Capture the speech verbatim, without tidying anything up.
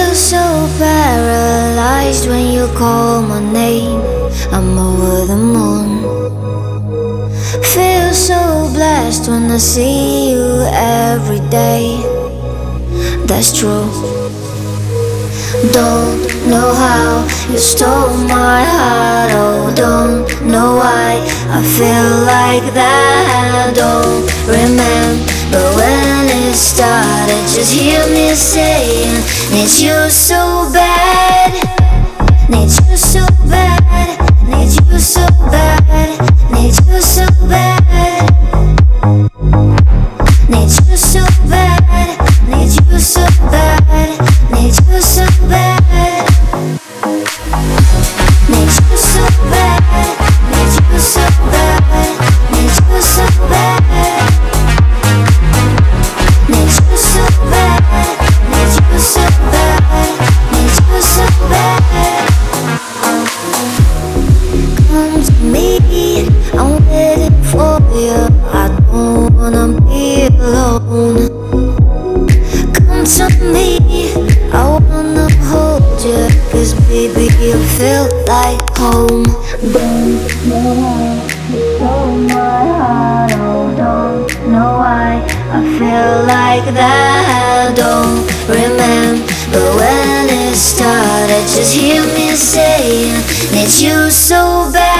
Feel so paralyzed when you call my name. I'm over the moon. Feel so blessed when I see you every day. That's true. Don't know how you stole my heart. Oh, don't know why I feel like that. Don't remember when it started. Just hear me saying, need you so bad. Need you so bad. Need you so bad. Need you so bad. Need you so bad. Need you so bad. Need you so bad. Need you so bad. Need you so bad. Need you so bad. Need you so bad. Need you so bad. Need you so bad. Come to me, I'm waiting for you. I don't wanna be alone. Come to me, I wanna hold you, 'cause baby you feel like home. Don't know why you stole my heart. Oh, don't know why I feel like that. Don't remember when it started. Just hear me saying, need you so bad.